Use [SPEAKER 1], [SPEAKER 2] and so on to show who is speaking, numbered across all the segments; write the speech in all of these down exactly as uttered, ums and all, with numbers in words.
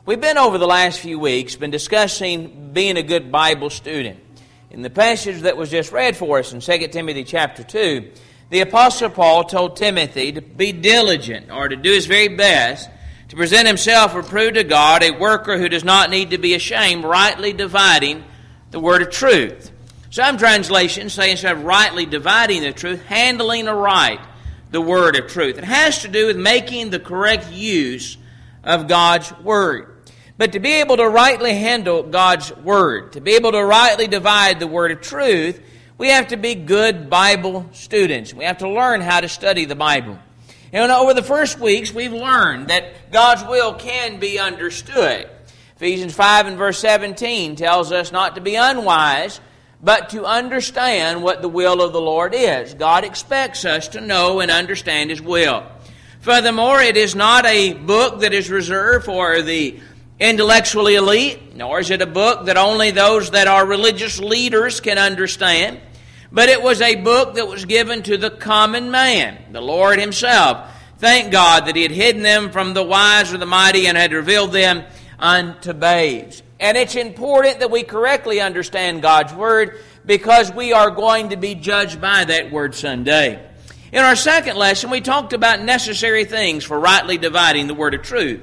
[SPEAKER 1] We've been over the last few weeks been discussing being a good Bible student. In the passage that was just read for us in Second Timothy chapter two, the Apostle Paul told Timothy to be diligent, or to do his very best, to present himself approved to God, a worker who does not need to be ashamed, rightly dividing the word of truth. Some translations say instead of rightly dividing the truth, handling aright the word of truth. It has to do with making the correct use of God's word. But to be able to rightly handle God's word, to be able to rightly divide the word of truth, we have to be good Bible students. We have to learn how to study the Bible. And over the first weeks, we've learned that God's will can be understood. Ephesians five and verse seventeen tells us not to be unwise, but to understand what the will of the Lord is. God expects us to know and understand His will. Furthermore, it is not a book that is reserved for the intellectually elite, nor is it a book that only those that are religious leaders can understand. But it was a book that was given to the common man, the Lord Himself. Thank God that He had hidden them from the wise or the mighty and had revealed them unto babes. And it's important that we correctly understand God's Word, because we are going to be judged by that Word someday. In our second lesson, we talked about necessary things for rightly dividing the Word of truth.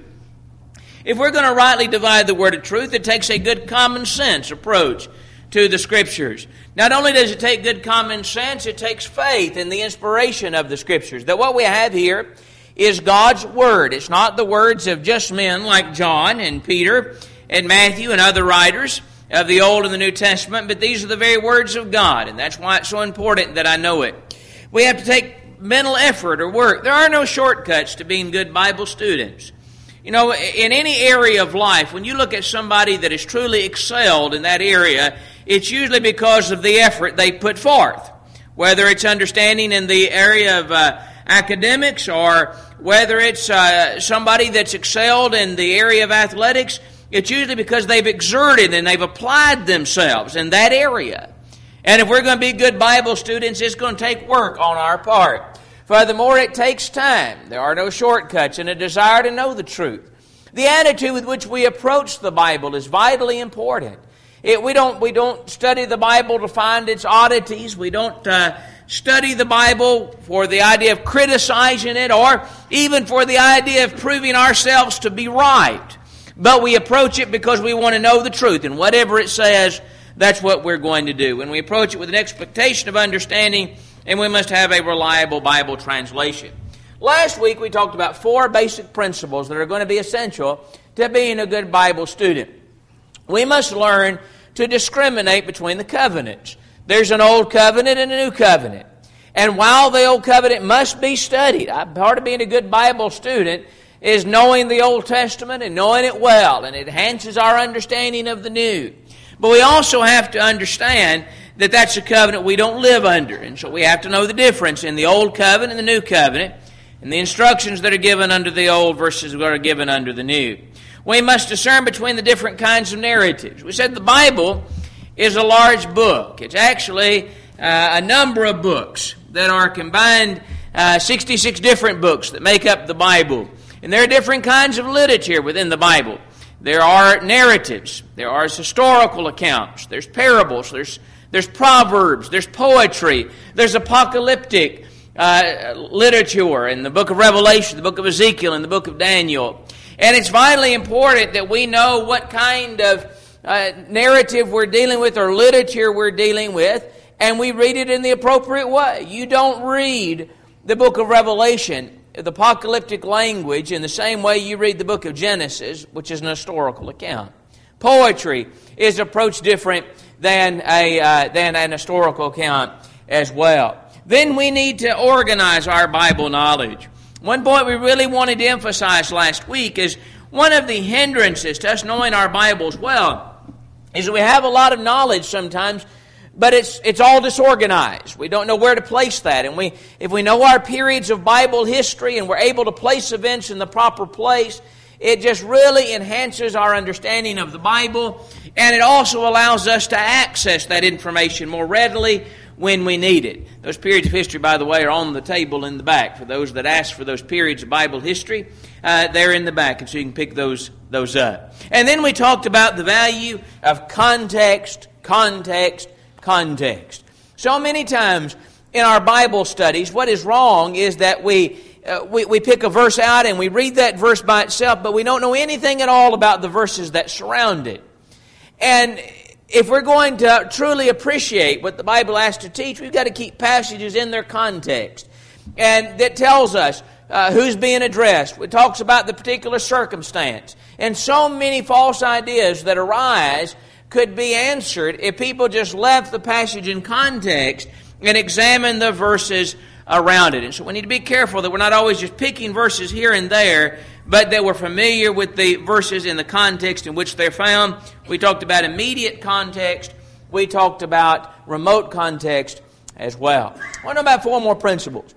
[SPEAKER 1] If we're going to rightly divide the Word of truth, it takes a good common sense approach to the Scriptures. Not only does it take good common sense, it takes faith in the inspiration of the Scriptures. That what we have here is God's Word. It's not the words of just men like John and Peter and Matthew and other writers of the Old and the New Testament, but these are the very words of God, and that's why it's so important that I know it. We have to take mental effort or work. There are no shortcuts to being good Bible students. You know, in any area of life, when you look at somebody that has truly excelled in that area, it's usually because of the effort they put forth. Whether it's understanding in the area of uh, academics, or whether it's uh, somebody that's excelled in the area of athletics, it's usually because they've exerted and they've applied themselves in that area. And if we're going to be good Bible students, it's going to take work on our part. Furthermore, it takes time. There are no shortcuts, and a desire to know the truth. The attitude with which we approach the Bible is vitally important. It, we don't we don't study the Bible to find its oddities. We don't uh, study the Bible for the idea of criticizing it, or even for the idea of proving ourselves to be right. But we approach it because we want to know the truth, and whatever it says, that's what we're going to do. And we approach it with an expectation of understanding, and we must have a reliable Bible translation. Last week we talked about four basic principles that are going to be essential to being a good Bible student. We must learn to discriminate between the covenants. There's an old covenant and a new covenant. And while the old covenant must be studied, part of being a good Bible student is knowing the Old Testament and knowing it well, and it enhances our understanding of the New. But we also have to understand that that's a covenant we don't live under. And so we have to know the difference in the Old Covenant and the New Covenant, and the instructions that are given under the Old versus what are given under the New. We must discern between the different kinds of narratives. We said the Bible is a large book. It's actually uh, a number of books that are combined, uh, sixty-six different books that make up the Bible. And there are different kinds of literature within the Bible. There are narratives. There are historical accounts. There's parables. There's There's proverbs, there's poetry, there's apocalyptic uh, literature in the book of Revelation, the book of Ezekiel, and the book of Daniel. And it's vitally important that we know what kind of uh, narrative we're dealing with or literature we're dealing with, and we read it in the appropriate way. You don't read the book of Revelation, the apocalyptic language, in the same way you read the book of Genesis, which is an historical account. Poetry is approached different than a uh, than an historical account as well. Then we need to organize our Bible knowledge. One point we really wanted to emphasize last week is one of the hindrances to us knowing our Bibles well is that we have a lot of knowledge sometimes, but it's it's all disorganized. We don't know where to place that. And we if we know our periods of Bible history and we're able to place events in the proper place, it just really enhances our understanding of the Bible, and it also allows us to access that information more readily when we need it. Those periods of history, by the way, are on the table in the back. For those that ask for those periods of Bible history, uh, they're in the back, and so you can pick those those up. And then we talked about the value of context, context, context. So many times in our Bible studies, what is wrong is that we, uh, we, we pick a verse out and we read that verse by itself, but we don't know anything at all about the verses that surround it. And if we're going to truly appreciate what the Bible has to teach, we've got to keep passages in their context. And that tells us uh, who's being addressed. It talks about the particular circumstance. And so many false ideas that arise could be answered if people just left the passage in context and examined the verses around it. And so we need to be careful that we're not always just picking verses here and there, but that we're familiar with the verses in the context in which they're found. We talked about immediate context. We talked about remote context as well. I want to know about four more principles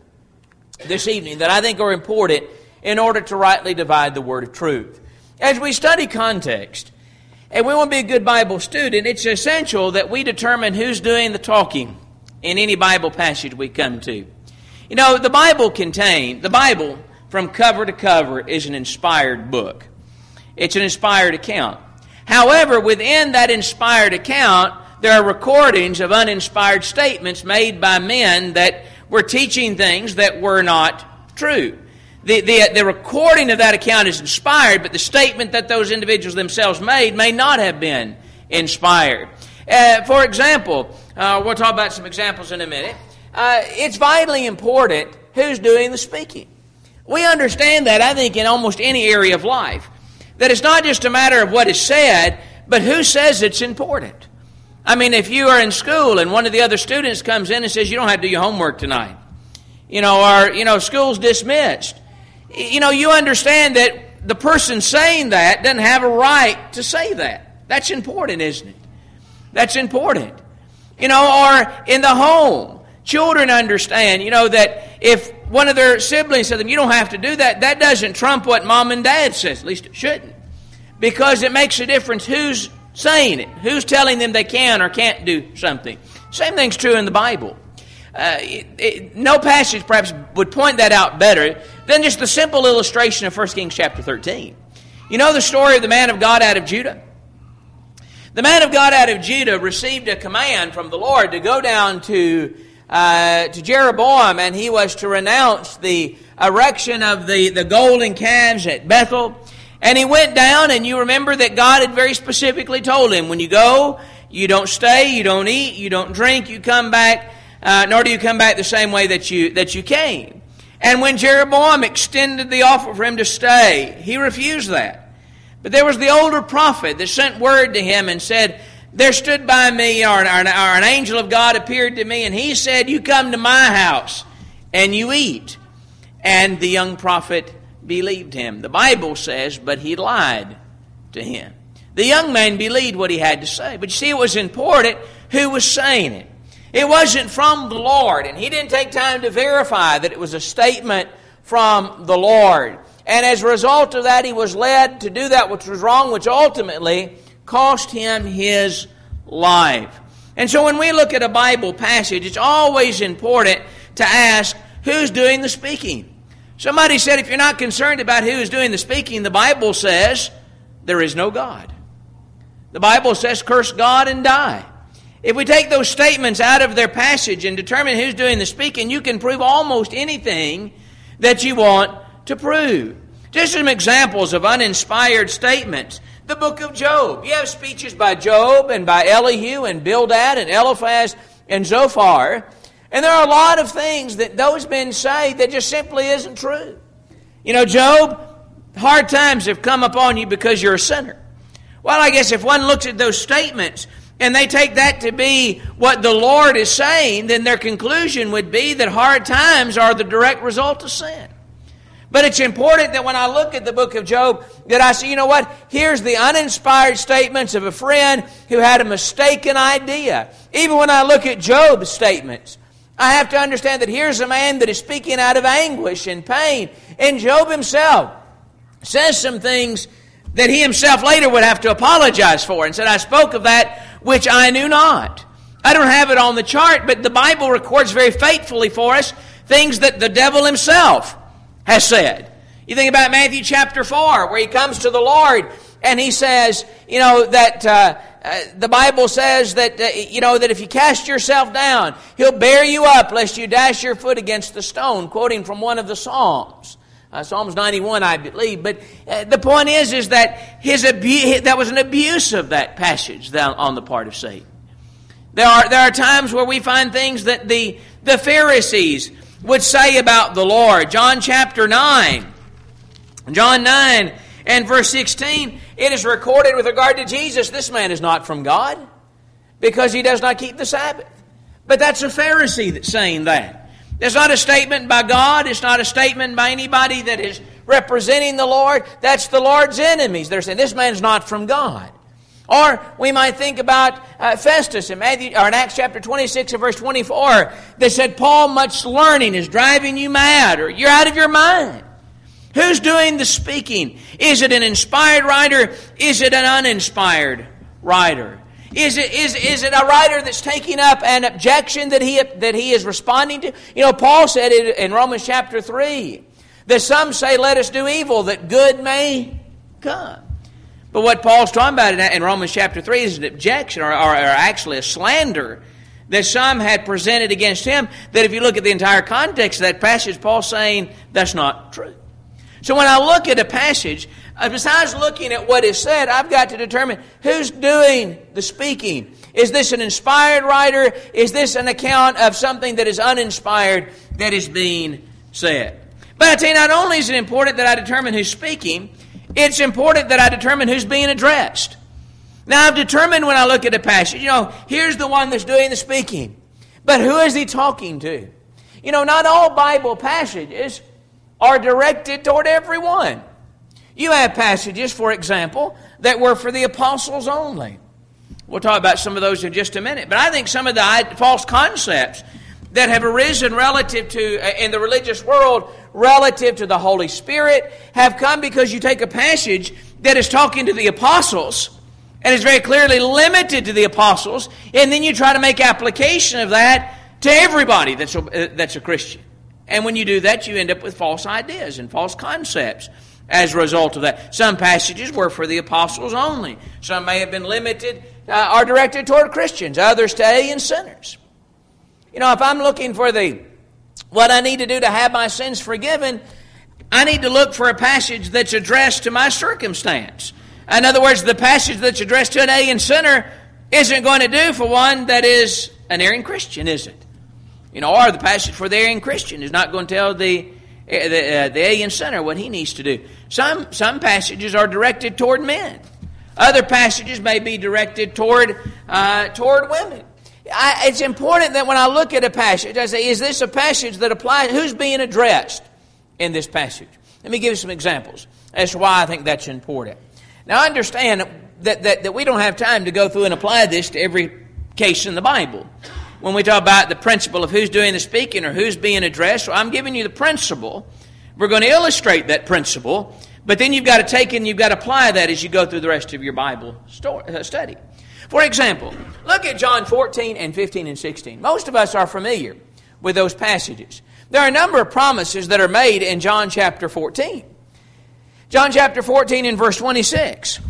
[SPEAKER 1] this evening that I think are important in order to rightly divide the word of truth. As we study context, and we want to be a good Bible student, it's essential that we determine who's doing the talking in any Bible passage we come to. You know, the Bible contains, the Bible from cover to cover is an inspired book. It's an inspired account. However, within that inspired account, there are recordings of uninspired statements made by men that were teaching things that were not true. The, the, the recording of that account is inspired, but the statement that those individuals themselves made may not have been inspired. Uh, for example, uh, we'll talk about some examples in a minute. Uh, it's vitally important who's doing the speaking. We understand that, I think, in almost any area of life. That it's not just a matter of what is said, but who says it's important. I mean, if you are in school and one of the other students comes in and says, you don't have to do your homework tonight, you know, or, you know, school's dismissed, you know, you understand that the person saying that doesn't have a right to say that. That's important, isn't it? That's important. You know, or in the home, children understand, you know, that if one of their siblings says to them, you don't have to do that, that doesn't trump what mom and dad says. At least it shouldn't. Because it makes a difference who's saying it, who's telling them they can or can't do something. Same thing's true in the Bible. Uh, it, it, no passage perhaps would point that out better than just the simple illustration of First Kings chapter thirteen. You know the story of the man of God out of Judah? The man of God out of Judah received a command from the Lord to go down to uh, to Jeroboam, and he was to renounce the erection of the, the golden calves at Bethel. And he went down, and you remember that God had very specifically told him, when you go, you don't stay, you don't eat, you don't drink, you come back, uh, nor do you come back the same way that you that you came. And when Jeroboam extended the offer for him to stay, he refused that. But there was the older prophet that sent word to him and said, there stood by me, or, or, or an angel of God appeared to me, and he said, you come to my house and you eat. And the young prophet believed him. The Bible says, but he lied to him. The young man believed what he had to say. But you see, it was important who was saying it. It wasn't from the Lord, and he didn't take time to verify that it was a statement from the Lord. And as a result of that, he was led to do that which was wrong, which ultimately cost him his life. And so when we look at a Bible passage, it's always important to ask, who's doing the speaking? Somebody said, if you're not concerned about who is doing the speaking, the Bible says there is no God. The Bible says, curse God and die. If we take those statements out of their passage and determine who's doing the speaking, you can prove almost anything that you want to prove. Just some examples of uninspired statements. The book of Job. You have speeches by Job and by Elihu and Bildad and Eliphaz and Zophar. And there are a lot of things that those men say that just simply isn't true. You know, Job, hard times have come upon you because you're a sinner. Well, I guess if one looks at those statements and they take that to be what the Lord is saying, then their conclusion would be that hard times are the direct result of sin. But it's important that when I look at the book of Job, that I say, you know what? Here's the uninspired statements of a friend who had a mistaken idea. Even when I look at Job's statements, I have to understand that here's a man that is speaking out of anguish and pain. And Job himself says some things that he himself later would have to apologize for, and said, I spoke of that which I knew not. I don't have it on the chart, but the Bible records very faithfully for us things that the devil himself has said. You think about Matthew chapter four, where he comes to the Lord and he says, you know, that uh, uh, the Bible says that, uh, you know, that if you cast yourself down, He'll bear you up lest you dash your foot against the stone, quoting from one of the Psalms. Uh, Psalms ninety-one, I believe. But uh, the point is, is that his abu- that was an abuse of that passage on the part of Satan. There are there are times where we find things that the the Pharisees would say about the Lord. John chapter nine, John nine and verse sixteen, it is recorded with regard to Jesus, this man is not from God, because he does not keep the Sabbath. But that's a Pharisee that's saying that. It's not a statement by God. It's not a statement by anybody that is representing the Lord. That's the Lord's enemies. They're saying, this man's not from God. Or we might think about uh, Festus in Matthew, or in Acts chapter twenty-six and verse twenty-four. They said, Paul, much learning is driving you mad, or you're out of your mind. Who's doing the speaking? Is it an inspired writer? Is it an uninspired writer? Is it, is, is it a writer that's taking up an objection that he, that he is responding to? You know, Paul said it in Romans chapter three, that some say, let us do evil, that good may come. But what Paul's talking about in Romans chapter three is an objection, or, or, or actually a slander, that some had presented against him, that if you look at the entire context of that passage, Paul's saying, that's not true. So when I look at a passage, besides looking at what is said, I've got to determine who's doing the speaking. Is this an inspired writer? Is this an account of something that is uninspired that is being said? But I tell you, not only is it important that I determine who's speaking, it's important that I determine who's being addressed. Now, I've determined when I look at a passage, you know, here's the one that's doing the speaking. But who is he talking to? You know, not all Bible passages are directed toward everyone. You have passages, for example, that were for the apostles only. We'll talk about some of those in just a minute. But I think some of the false concepts that have arisen relative to, in the religious world, relative to the Holy Spirit, have come because you take a passage that is talking to the apostles, and is very clearly limited to the apostles, and then you try to make application of that to everybody that's a, that's a Christian. And when you do that, you end up with false ideas and false concepts as a result of that. Some passages were for the apostles only. Some may have been limited, uh, are directed toward Christians, others to alien sinners. You know, if I'm looking for the what I need to do to have my sins forgiven, I need to look for a passage that's addressed to my circumstance. In other words, the passage that's addressed to an alien sinner isn't going to do for one that is an erring Christian, is it? You know, or the passage for the erring Christian is not going to tell the the, uh, the alien sinner what he needs to do. Some some passages are directed toward men. Other passages may be directed toward uh, toward women. I, it's important that when I look at a passage, I say, is this a passage that applies? Who's being addressed in this passage? Let me give you some examples as to why I think that's important. Now, I understand that, that, that we don't have time to go through and apply this to every case in the Bible. When we talk about the principle of who's doing the speaking or who's being addressed, well, I'm giving you the principle. We're going to illustrate that principle, but then you've got to take and you've got to apply that as you go through the rest of your Bible story, uh, study. For example, look at John fourteen and fifteen and sixteen. Most of us are familiar with those passages. There are a number of promises that are made in John chapter fourteen. John chapter fourteen and verse twenty-six.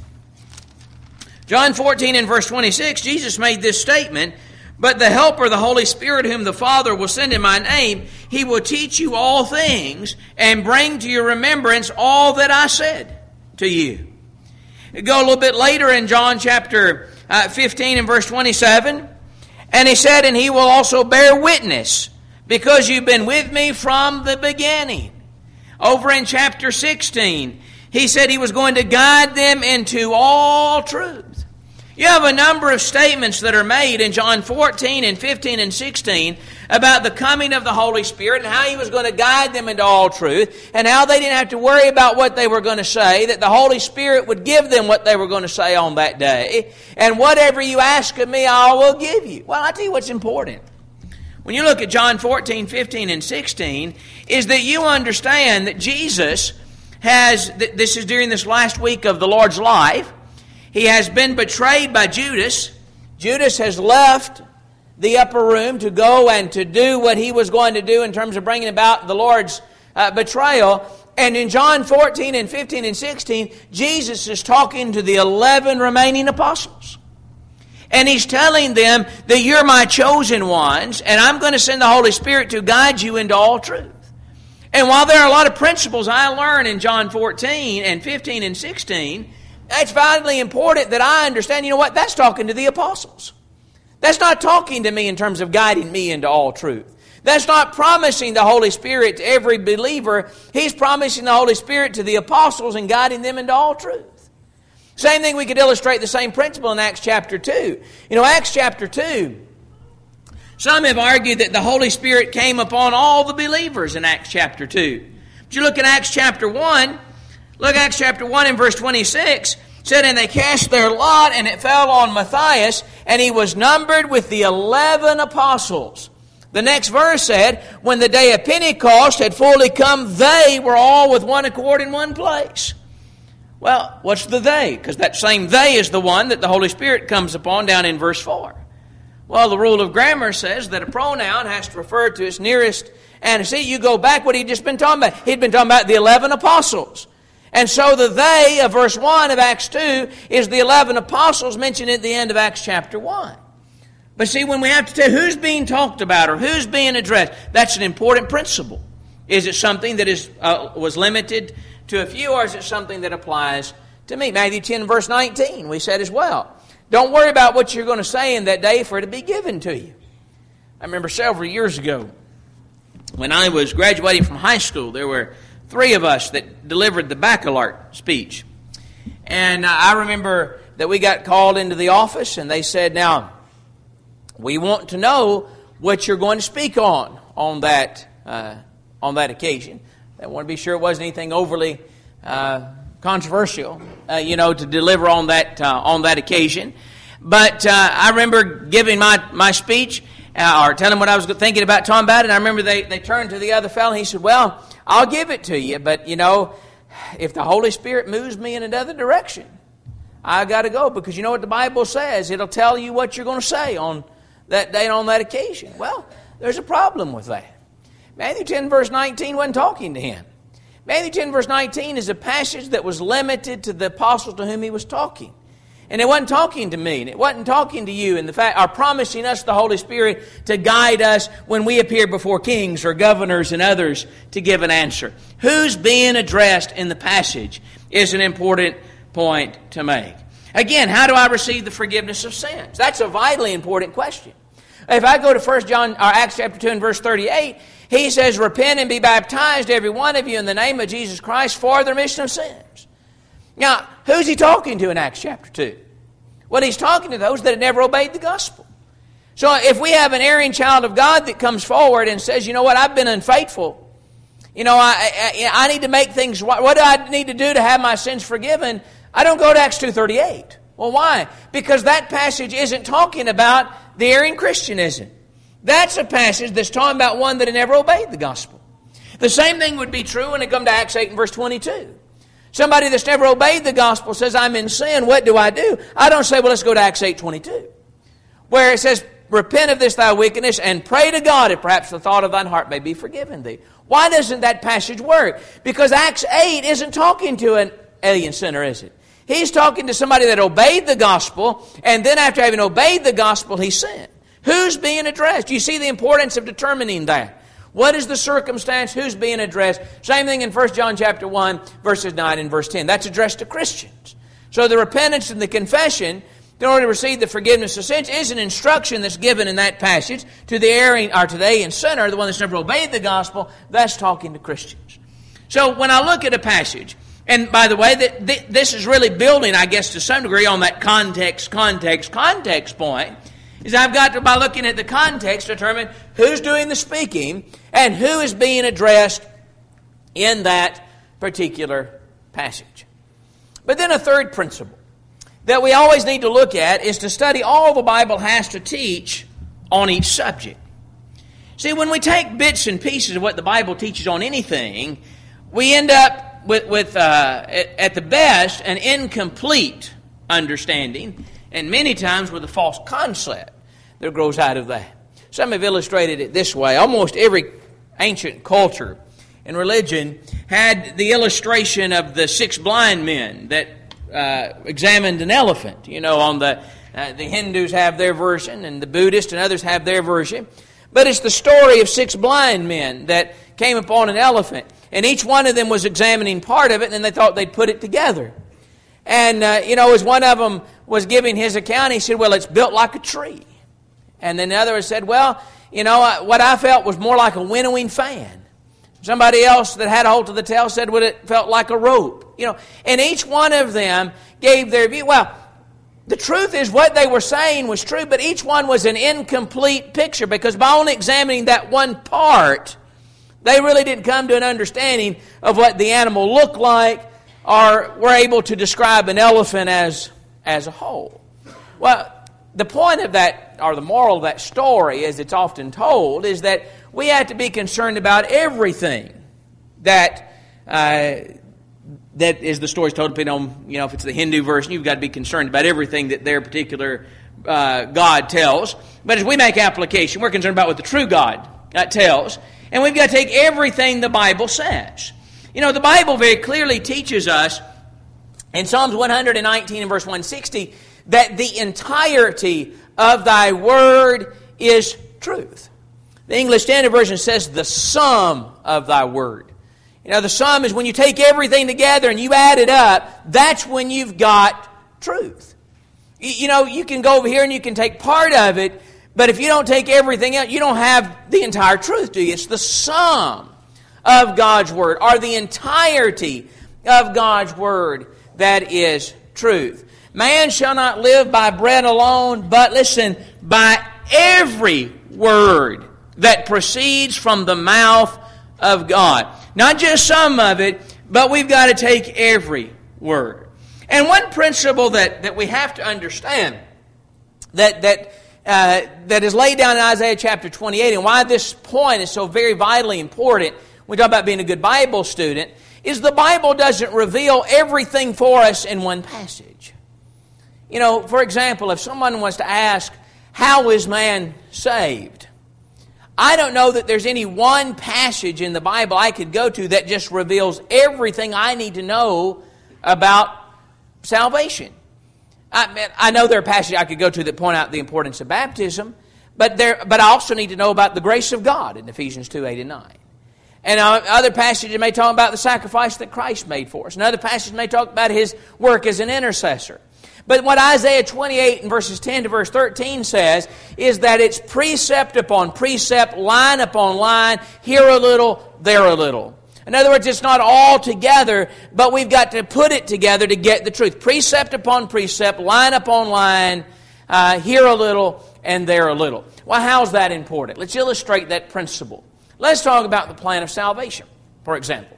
[SPEAKER 1] John fourteen and verse twenty-six, Jesus made this statement, "But the Helper, the Holy Spirit, whom the Father will send in my name, He will teach you all things and bring to your remembrance all that I said to you." Go a little bit later in John chapter uh, fifteen and verse twenty-seven. "And He said, and He will also bear witness, because you've been with me from the beginning." Over in chapter sixteen, He said He was going to guide them into all truth. You have a number of statements that are made in John fourteen and fifteen and sixteen about the coming of the Holy Spirit and how He was going to guide them into all truth and how they didn't have to worry about what they were going to say, that the Holy Spirit would give them what they were going to say on that day. And whatever you ask of me, I will give you. Well, I'll tell you what's important. When you look at John fourteen, fifteen, and sixteen, is that you understand that Jesus has, this is during this last week of the Lord's life, He has been betrayed by Judas. Judas has left the upper room to go and to do what he was going to do in terms of bringing about the Lord's uh, betrayal. And in John fourteen and fifteen and sixteen, Jesus is talking to the eleven remaining apostles. And He's telling them that you're my chosen ones, and I'm going to send the Holy Spirit to guide you into all truth. And while there are a lot of principles I learn in John fourteen and fifteen and sixteen, it's vitally important that I understand, you know what, that's talking to the apostles. That's not talking to me in terms of guiding me into all truth. That's not promising the Holy Spirit to every believer. He's promising the Holy Spirit to the apostles and guiding them into all truth. Same thing, we could illustrate the same principle in Acts chapter two. You know, Acts chapter two, some have argued that the Holy Spirit came upon all the believers in Acts chapter two. But you look at Acts chapter one, look at Acts chapter one and verse twenty-six, said, and they cast their lot, and it fell on Matthias, and he was numbered with the eleven apostles. The next verse said, when the day of Pentecost had fully come, they were all with one accord in one place. Well, what's the they? Because that same they is the one that the Holy Spirit comes upon down in verse four. Well, the rule of grammar says that a pronoun has to refer to its nearest antecedent. You go back what he'd just been talking about. He'd been talking about the eleven apostles. And so the they of verse one of Acts two is the eleven apostles mentioned at the end of Acts chapter one. But see, when we have to tell who's being talked about or who's being addressed, that's an important principle. Is it something that is uh, was limited to a few, or is it something that applies to me? Matthew ten, verse nineteen, we said as well. Don't worry about what you're going to say in that day, for it to be given to you. I remember several years ago, when I was graduating from high school, there were three of us that delivered the baccalaureate speech. And uh, I remember that we got called into the office, and they said, now, we want to know what you're going to speak on on that uh, on that occasion. I want to be sure it wasn't anything overly uh, controversial, uh, you know, to deliver on that uh, on that occasion. But uh, I remember giving my my speech uh, or telling what I was thinking about talking about it. And I remember they they turned to the other fellow and he said, "Well, I'll give it to you, but you know, if the Holy Spirit moves me in another direction, I got to go, because you know what the Bible says? It'll tell you what you're going to say on that day and on that occasion." Well, there's a problem with that. Matthew ten, verse nineteen wasn't talking to him. Matthew ten, verse nineteen is a passage that was limited to the apostles to whom he was talking. And it wasn't talking to me, and it wasn't talking to you, and the fact are promising us the Holy Spirit to guide us when we appear before kings or governors and others to give an answer. Who's being addressed in the passage is an important point to make. Again, how do I receive the forgiveness of sins? That's a vitally important question. If I go to First John, or Acts chapter two and verse thirty-eight, he says, repent and be baptized, every one of you, in the name of Jesus Christ for the remission of sins. Now, who's he talking to in Acts chapter two? Well, he's talking to those that had never obeyed the gospel. So if we have an erring child of God that comes forward and says, you know what, I've been unfaithful. You know, I, I, I need to make things, what do I need to do to have my sins forgiven? I don't go to Acts two thirty-eight. Well, why? Because that passage isn't talking about the erring Christian, is it? That's a passage that's talking about one that had never obeyed the gospel. The same thing would be true when it comes to Acts eight and verse twenty-two. Somebody that's never obeyed the gospel says, I'm in sin, what do I do? I don't say, well, let's go to Acts eight twenty-two, where it says, repent of this thy wickedness, and pray to God if perhaps the thought of thine heart may be forgiven thee. Why doesn't that passage work? Because Acts eight isn't talking to an alien sinner, is it? He's talking to somebody that obeyed the gospel, and then after having obeyed the gospel, he sinned. Who's being addressed? You see the importance of determining that. What is the circumstance? Who's being addressed? Same thing in First John chapter one, verses nine and verse ten. That's addressed to Christians. So the repentance and the confession, in order to receive the forgiveness of sins, is an instruction that's given in that passage to the erring, or to the alien sinner, the one that's never obeyed the gospel. That's talking to Christians. So when I look at a passage, and by the way, that this is really building, I guess, to some degree on that context, context, context point, is I've got to, by looking at the context, determine who's doing the speaking and who is being addressed in that particular passage. But then a third principle that we always need to look at is to study all the Bible has to teach on each subject. See, when we take bits and pieces of what the Bible teaches on anything, we end up with, with uh, at, at the best, an incomplete understanding, and many times with a false concept that grows out of that. Some have illustrated it this way. Almost every ancient culture in religion had the illustration of the six blind men that uh, examined an elephant. You know, on the uh, the Hindus have their version, and the Buddhists and others have their version. But it's the story of six blind men that came upon an elephant, and each one of them was examining part of it, and then they thought they'd put it together. And, uh, you know, as one of them was giving his account, he said, well, it's built like a tree. And then the other said, well, you know, what I felt was more like a winnowing fan. Somebody else that had a hold of the tail said, well, it felt like a rope. You know, and each one of them gave their view. Well, the truth is what they were saying was true, but each one was an incomplete picture, because by only examining that one part, they really didn't come to an understanding of what the animal looked like, or were able to describe an elephant as, as a whole. Well, the point of that, or the moral of that story, as it's often told, is that we have to be concerned about everything that uh, that is the story's told. Depending on, you know, if it's the Hindu version, you've got to be concerned about everything that their particular uh, God tells. But as we make application, we're concerned about what the true God uh, tells, and we've got to take everything the Bible says. You know, the Bible very clearly teaches us in Psalms one nineteen and verse one sixty that the entirety of thy word is truth. The English Standard Version says the sum of thy word. You know, the sum is when you take everything together and you add it up, that's when you've got truth. You know, you can go over here and you can take part of it, but if you don't take everything out, you don't have the entire truth, do you? It's the sum of God's Word, or the entirety of God's Word that is truth. Man shall not live by bread alone, but listen, by every word that proceeds from the mouth of God. Not just some of it, but we've got to take every word. And one principle that, that we have to understand that that uh, that is laid down in Isaiah chapter twenty-eight, and why this point is so very vitally important, we talk about being a good Bible student, is the Bible doesn't reveal everything for us in one passage. You know, for example, if someone was to ask, how is man saved? I don't know that there's any one passage in the Bible I could go to that just reveals everything I need to know about salvation. I, I know there are passages I could go to that point out the importance of baptism, but there, but I also need to know about the grace of God in Ephesians two, eight, and nine. And other passages may talk about the sacrifice that Christ made for us. Another passage may talk about His work as an intercessor. But what Isaiah twenty-eight and verses ten to verse thirteen says is that it's precept upon precept, line upon line, here a little, there a little. In other words, it's not all together, but we've got to put it together to get the truth. Precept upon precept, line upon line, uh, here a little, and there a little. Well, how's that important? Let's illustrate that principle. Let's talk about the plan of salvation, for example.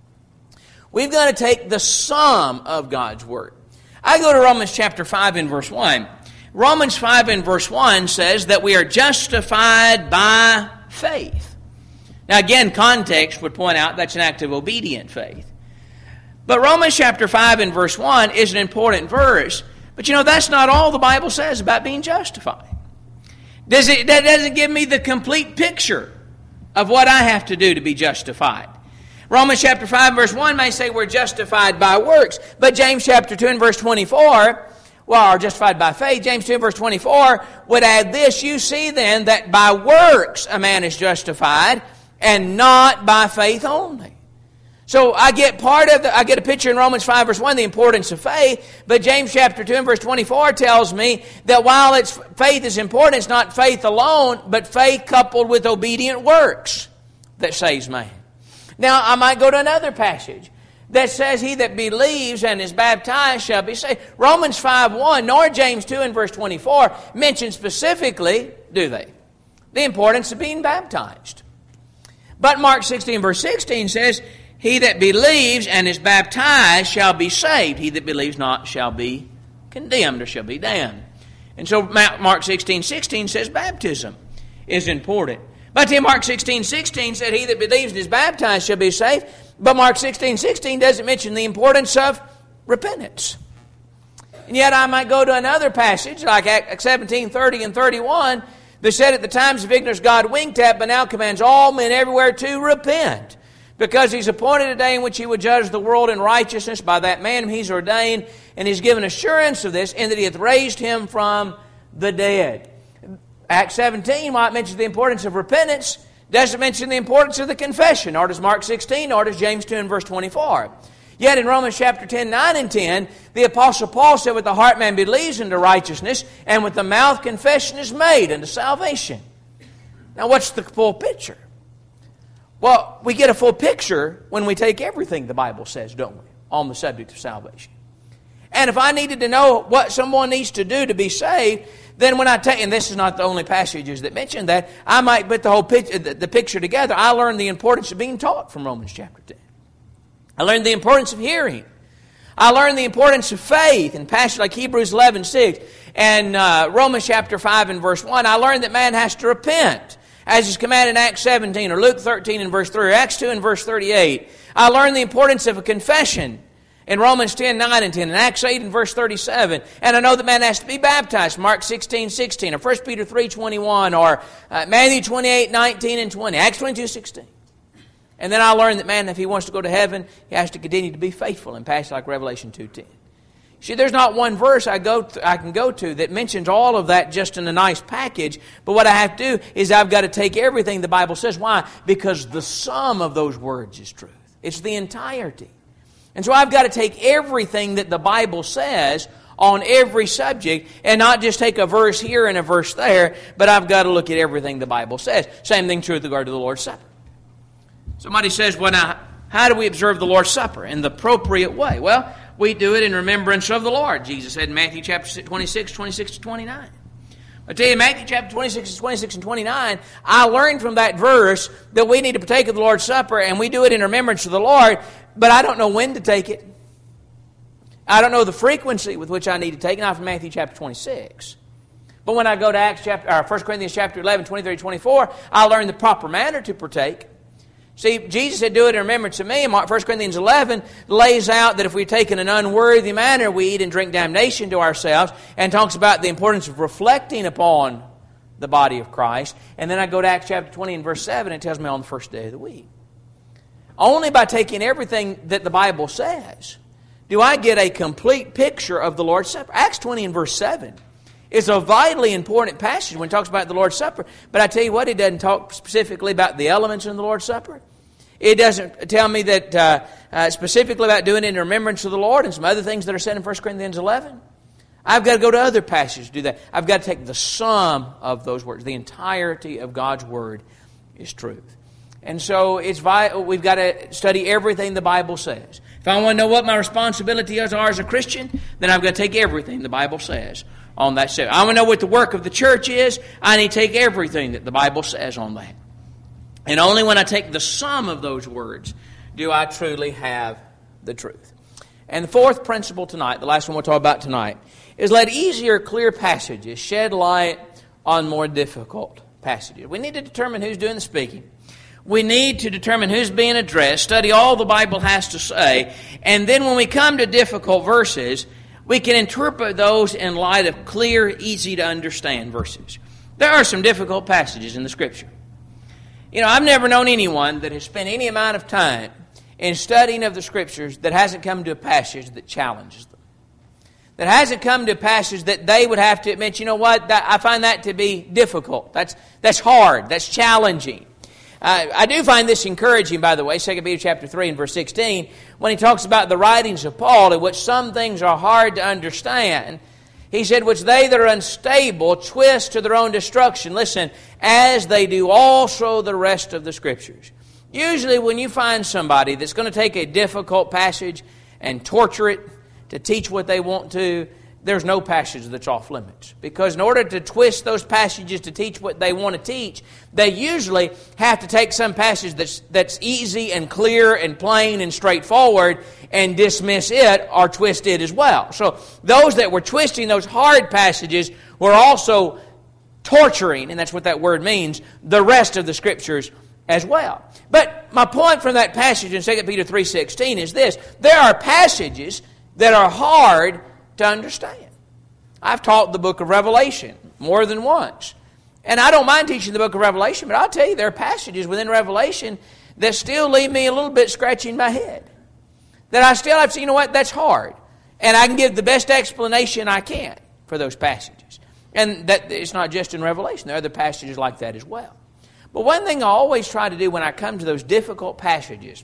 [SPEAKER 1] We've got to take the sum of God's Word. I go to Romans chapter five and verse one. Romans five and verse one says that we are justified by faith. Now again, context would point out that's an act of obedient faith. But Romans chapter five and verse one is an important verse. But you know, that's not all the Bible says about being justified. Does it, that doesn't give me the complete picture of what I have to do to be justified. Romans chapter five verse one may say we're justified by works, but James chapter two and verse twenty-four, well, are justified by faith. James two and verse twenty-four would add this, you see then that by works a man is justified, and not by faith only. So I get part of the, I get a picture in Romans five verse one, the importance of faith, but James chapter two and verse twenty-four tells me that while it's faith is important, it's not faith alone, but faith coupled with obedient works that saves man. Now, I might go to another passage that says, he that believes and is baptized shall be saved. Romans five one, nor James two and verse twenty-four mention specifically, do they, the importance of being baptized. But Mark sixteen verse sixteen says, he that believes and is baptized shall be saved. He that believes not shall be condemned or shall be damned. And so Mark sixteen sixteen says baptism is important. But then Mark sixteen sixteen said, he that believes and is baptized shall be saved. But Mark sixteen sixteen doesn't mention the importance of repentance. And yet I might go to another passage, like Acts seventeen thirty and thirty-one, that said, at the times of ignorance God winked at, but now commands all men everywhere to repent. Because He's appointed a day in which He would judge the world in righteousness by that man whom He's ordained, and He's given assurance of this, in that He hath raised Him from the dead. Acts seventeen, while it mentions the importance of repentance, doesn't mention the importance of the confession, nor does Mark sixteen, nor does James two and verse twenty-four. Yet in Romans chapter ten, nine and ten, the Apostle Paul said, with the heart man believes unto righteousness, and with the mouth confession is made unto salvation. Now what's the full picture? Well, we get a full picture when we take everything the Bible says, don't we, on the subject of salvation. And if I needed to know what someone needs to do to be saved, then when I take, and this is not the only passages that mention that, I might put the whole picture, the, the picture together. I learned the importance of being taught from Romans chapter ten. I learned the importance of hearing. I learned the importance of faith in passages like Hebrews eleven six and uh, Romans chapter five and verse one. I learned that man has to repent, as is commanded in Acts seventeen or Luke thirteen and verse three or Acts two and verse thirty-eight. I learned the importance of a confession in Romans ten, nine and ten, and Acts eight and verse thirty-seven. And I know that man has to be baptized, Mark sixteen, sixteen, or First Peter three, twenty-one, or uh, Matthew twenty-eight, nineteen and twenty, Acts twenty-two, sixteen. And then I learned that man, if he wants to go to heaven, he has to continue to be faithful in passages like Revelation two ten. See, there's not one verse I go to, I can go to that mentions all of that just in a nice package. But what I have to do is I've got to take everything the Bible says. Why? Because the sum of those words is truth. It's the entirety. And so I've got to take everything that the Bible says on every subject and not just take a verse here and a verse there, but I've got to look at everything the Bible says. Same thing true with regard to the Lord's Supper. Somebody says, well, now, how do we observe the Lord's Supper in the appropriate way? Well, we do it in remembrance of the Lord. Jesus said in Matthew chapter twenty-six, twenty-six to twenty-nine. I tell you, Matthew chapter twenty-six, twenty-six and twenty-nine, I learned from that verse that we need to partake of the Lord's Supper, and we do it in remembrance of the Lord, but I don't know when to take it. I don't know the frequency with which I need to take it, not from Matthew chapter twenty-six. But when I go to Acts chapter, or First Corinthians chapter eleven, twenty-three, twenty-four, I learn the proper manner to partake. See, Jesus said, do it in remembrance of me. And First Corinthians eleven lays out that if we take in an unworthy manner, we eat and drink damnation to ourselves, and talks about the importance of reflecting upon the body of Christ. And then I go to Acts chapter twenty and verse seven, and it tells me on the first day of the week. Only by taking everything that the Bible says do I get a complete picture of the Lord's Supper. Acts twenty and verse seven is a vitally important passage when it talks about the Lord's Supper. But I tell you what, it doesn't talk specifically about the elements in the Lord's Supper. It doesn't tell me that uh, uh, specifically about doing it in remembrance of the Lord and some other things that are said in First Corinthians eleven. I've got to go to other passages to do that. I've got to take the sum of those words. The entirety of God's Word is truth. And so it's vital. We've got to study everything the Bible says. If I want to know what my responsibilities are as a Christian, then I've got to take everything the Bible says on that subject. I want to know what the work of the church is. I need to take everything that the Bible says on that. And only when I take the sum of those words do I truly have the truth. And the fourth principle tonight, the last one we'll talk about tonight, is let easier, clear passages shed light on more difficult passages. We need to determine who's doing the speaking. We need to determine who's being addressed, study all the Bible has to say, and then when we come to difficult verses, we can interpret those in light of clear, easy to understand verses. There are some difficult passages in the Scripture. You know, I've never known anyone that has spent any amount of time in studying of the Scriptures that hasn't come to a passage that challenges them. That hasn't come to a passage that they would have to admit, you know what, that, I find that to be difficult. That's, that's hard. That's challenging. Uh, I do find this encouraging, by the way, Second Peter chapter three and verse sixteen, when he talks about the writings of Paul, in which some things are hard to understand. He said, which they that are unstable twist to their own destruction. Listen, as they do also the rest of the Scriptures. Usually when you find somebody that's going to take a difficult passage and torture it to teach what they want to, there's no passage that's off limits. Because in order to twist those passages to teach what they want to teach, they usually have to take some passage that's, that's easy and clear and plain and straightforward and dismiss it or twist it as well. So those that were twisting those hard passages were also torturing, and that's what that word means, the rest of the Scriptures as well. But my point from that passage in Second Peter three sixteen is this. There are passages that are hard to understand. I've taught the book of Revelation more than once. And I don't mind teaching the book of Revelation, but I'll tell you there are passages within Revelation that still leave me a little bit scratching my head. That I still have to say, you know what, that's hard. And I can give the best explanation I can for those passages. And that it's not just in Revelation. There are other passages like that as well. But one thing I always try to do when I come to those difficult passages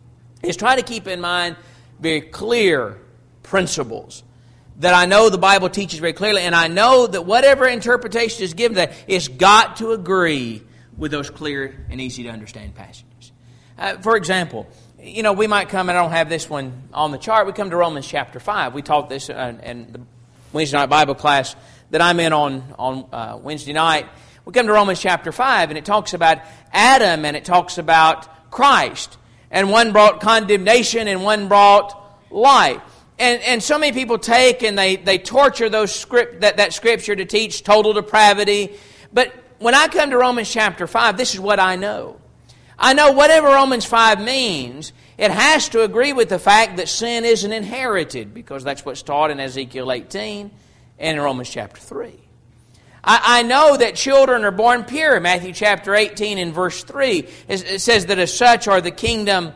[SPEAKER 1] is try to keep in mind very clear principles that I know the Bible teaches very clearly, and I know that whatever interpretation is given to that, it's got to agree with those clear and easy to understand passages. Uh, for example, you know, we might come, and I don't have this one on the chart, we come to Romans chapter five. We taught this uh, in the Wednesday night Bible class that I'm in on, on uh, Wednesday night. We come to Romans chapter five, and it talks about Adam, and it talks about Christ. And one brought condemnation, and one brought life. And and so many people take and they, they torture those script that, that scripture to teach total depravity. But when I come to Romans chapter five, this is what I know. I know whatever Romans five means, it has to agree with the fact that sin isn't inherited, because that's what's taught in Ezekiel eighteen and in Romans chapter three. I, I know that children are born pure. Matthew chapter eighteen and verse three, it says that as such are the kingdom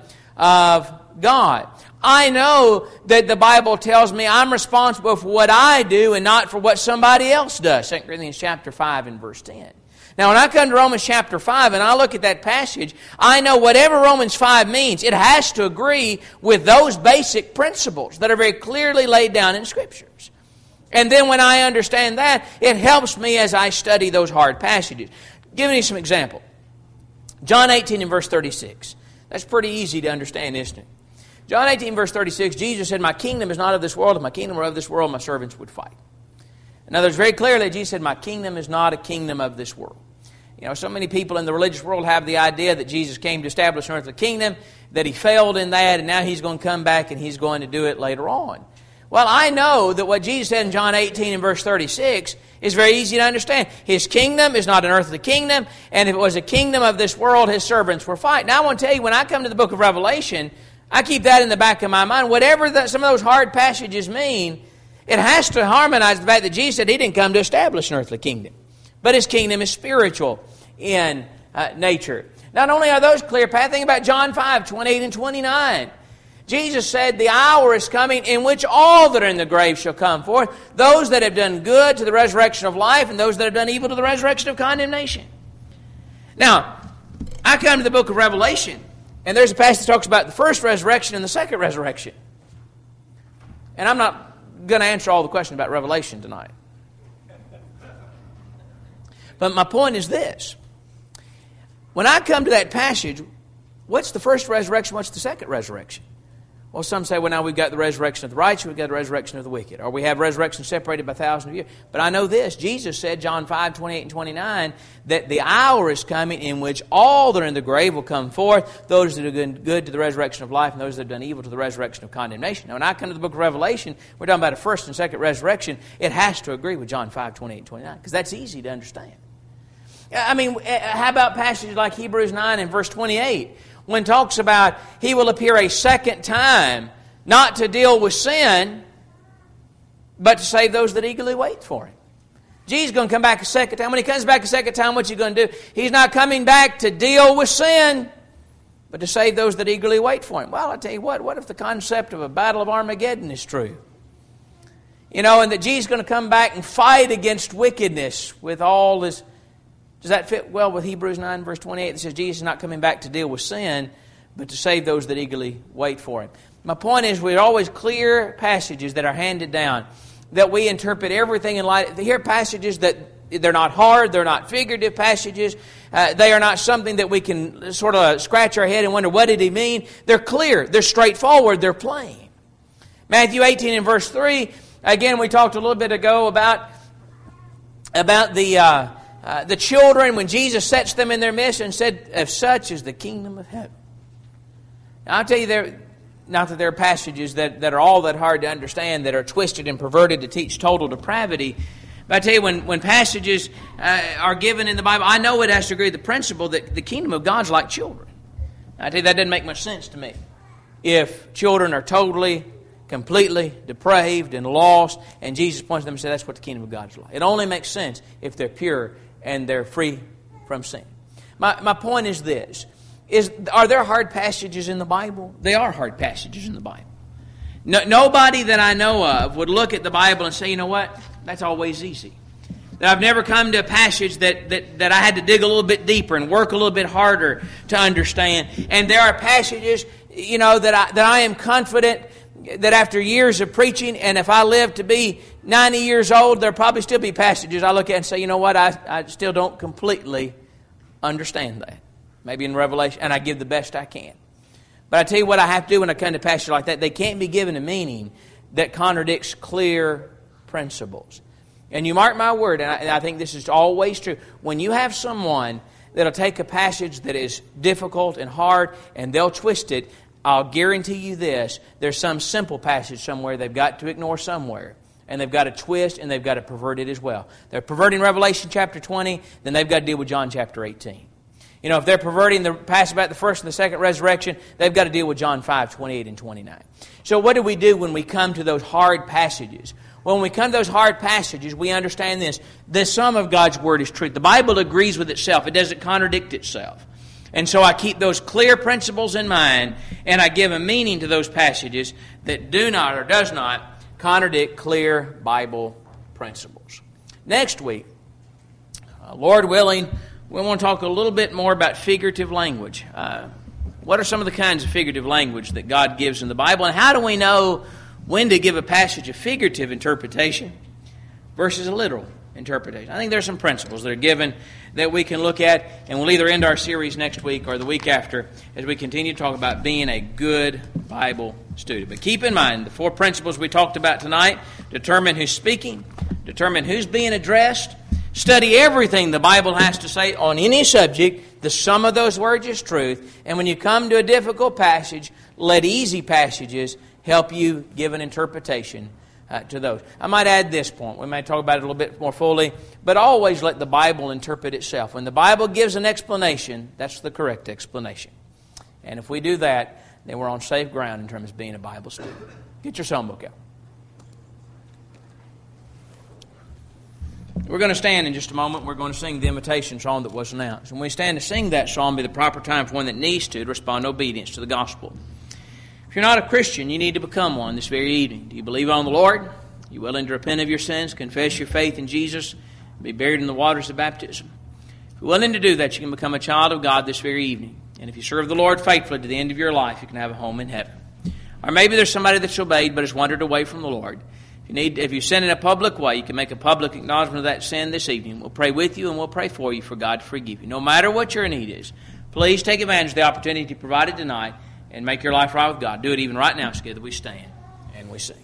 [SPEAKER 1] of God. I know that the Bible tells me I'm responsible for what I do and not for what somebody else does. Second Corinthians chapter five and verse ten. Now when I come to Romans chapter five and I look at that passage, I know whatever Romans five means, it has to agree with those basic principles that are very clearly laid down in Scriptures. And then when I understand that, it helps me as I study those hard passages. Give me some example. John eighteen and verse thirty-six. That's pretty easy to understand, isn't it? John eighteen, verse thirty-six, Jesus said, "My kingdom is not of this world. If my kingdom were of this world, my servants would fight." In other words, very clearly, Jesus said, "My kingdom is not a kingdom of this world." You know, so many people in the religious world have the idea that Jesus came to establish an earthly kingdom, that He failed in that, and now He's going to come back and He's going to do it later on. Well, I know that what Jesus said in John eighteen and verse thirty-six is very easy to understand. His kingdom is not an earthly kingdom, and if it was a kingdom of this world, His servants were fighting. Now, I want to tell you, when I come to the book of Revelation, I keep that in the back of my mind. Whatever that, some of those hard passages mean, it has to harmonize the fact that Jesus said He didn't come to establish an earthly kingdom. But His kingdom is spiritual in uh, nature. Not only are those clear paths, think about John five, twenty-eight and twenty-nine. Jesus said, "The hour is coming in which all that are in the grave shall come forth, those that have done good to the resurrection of life, and those that have done evil to the resurrection of condemnation." Now, I come to the book of Revelation, and there's a passage that talks about the first resurrection and the second resurrection. And I'm not going to answer all the questions about Revelation tonight. But my point is this. When I come to that passage, what's the first resurrection? What's the second resurrection? Well, some say, well, now we've got the resurrection of the righteous, we've got the resurrection of the wicked. Or we have resurrection separated by thousands of years. But I know this. Jesus said, John five, twenty-eight and twenty-nine, that the hour is coming in which all that are in the grave will come forth, those that have done good to the resurrection of life, and those that have done evil to the resurrection of condemnation. Now, when I come to the book of Revelation, we're talking about a first and second resurrection. It has to agree with John five, twenty-eight and twenty-nine, because that's easy to understand. I mean, how about passages like Hebrews nine and verse twenty-eight? When it talks about He will appear a second time, not to deal with sin, but to save those that eagerly wait for Him. Jesus is going to come back a second time. When He comes back a second time, what's He going to do? He's not coming back to deal with sin, but to save those that eagerly wait for Him. Well, I tell you what, what if the concept of a battle of Armageddon is true? You know, and that Jesus is going to come back and fight against wickedness with all this. Does that fit well with Hebrews nine, verse twenty-eight, that says Jesus is not coming back to deal with sin, but to save those that eagerly wait for Him? My point is, we're always clear passages that are handed down, that we interpret everything in light. Here are passages that they're not hard, they're not figurative passages, uh, they are not something that we can sort of scratch our head and wonder, what did He mean? They're clear, they're straightforward, they're plain. Matthew eighteen and verse three, again, we talked a little bit ago about, about the... Uh, Uh, the children, when Jesus sets them in their midst and said, "Of such is the kingdom of heaven." Now, I'll tell you, there, not that there are passages that, that are all that hard to understand, that are twisted and perverted to teach total depravity, but I tell you, when, when passages uh, are given in the Bible, I know it has to agree with the principle that the kingdom of God's like children. Now, I tell you, that doesn't make much sense to me. If children are totally, completely depraved and lost, and Jesus points to them and says, that's what the kingdom of God is like. It only makes sense if they're pure and they're free from sin. My, my point is this. is, are there hard passages in the Bible? They are hard passages in the Bible. No, nobody that I know of would look at the Bible and say, you know what, that's always easy. That I've never come to a passage that, that, that I had to dig a little bit deeper and work a little bit harder to understand. And there are passages, you know, that I, that I am confident that after years of preaching, and if I live to be ninety years old, there'll probably still be passages I look at and say, you know what, I, I still don't completely understand that. Maybe in Revelation, and I give the best I can. But I tell you what I have to do when I come to passages like that. They can't be given a meaning that contradicts clear principles. And you mark my word, and I, and I think this is always true. When you have someone that'll take a passage that is difficult and hard, and they'll twist it, I'll guarantee you this, there's some simple passage somewhere they've got to ignore somewhere. And they've got to twist, and they've got to pervert it as well. They're perverting Revelation chapter twenty, then they've got to deal with John chapter eighteen. You know, if they're perverting the passage about the first and the second resurrection, they've got to deal with John five, twenty-eight and twenty-nine. So what do we do when we come to those hard passages? Well, when we come to those hard passages, we understand this. The sum of God's Word is truth. The Bible agrees with itself. It doesn't contradict itself. And so I keep those clear principles in mind, and I give a meaning to those passages that do not or does not contradict clear Bible principles. Next week, uh, Lord willing, we want to talk a little bit more about figurative language. Uh, what are some of the kinds of figurative language that God gives in the Bible, and how do we know when to give a passage a figurative interpretation versus a literal interpretation? I think there's some principles that are given that we can look at, and we'll either end our series next week or the week after as we continue to talk about being a good Bible student. But keep in mind, the four principles we talked about tonight: determine who's speaking, determine who's being addressed, study everything the Bible has to say on any subject. The sum of those words is truth. And when you come to a difficult passage, let easy passages help you give an interpretation uh, to those. I might add this point. We may talk about it a little bit more fully, but always let the Bible interpret itself. When the Bible gives an explanation, that's the correct explanation. And if we do that, then we're on safe ground in terms of being a Bible student. Get your songbook out. We're going to stand in just a moment. We're going to sing the invitation song that was announced. When we stand to sing that song, be the proper time for one that needs to, to respond in obedience to the gospel. If you're not a Christian, you need to become one this very evening. Do you believe on the Lord? Are you willing to repent of your sins, confess your faith in Jesus, and be buried in the waters of baptism? If you're willing to do that, you can become a child of God this very evening. And if you serve the Lord faithfully to the end of your life, you can have a home in heaven. Or maybe there's somebody that's obeyed but has wandered away from the Lord. If you need, if you sin in a public way, you can make a public acknowledgement of that sin this evening. We'll pray with you and we'll pray for you for God to forgive you. No matter what your need is, please take advantage of the opportunity provided tonight and make your life right with God. Do it even right now together we stand and we sing.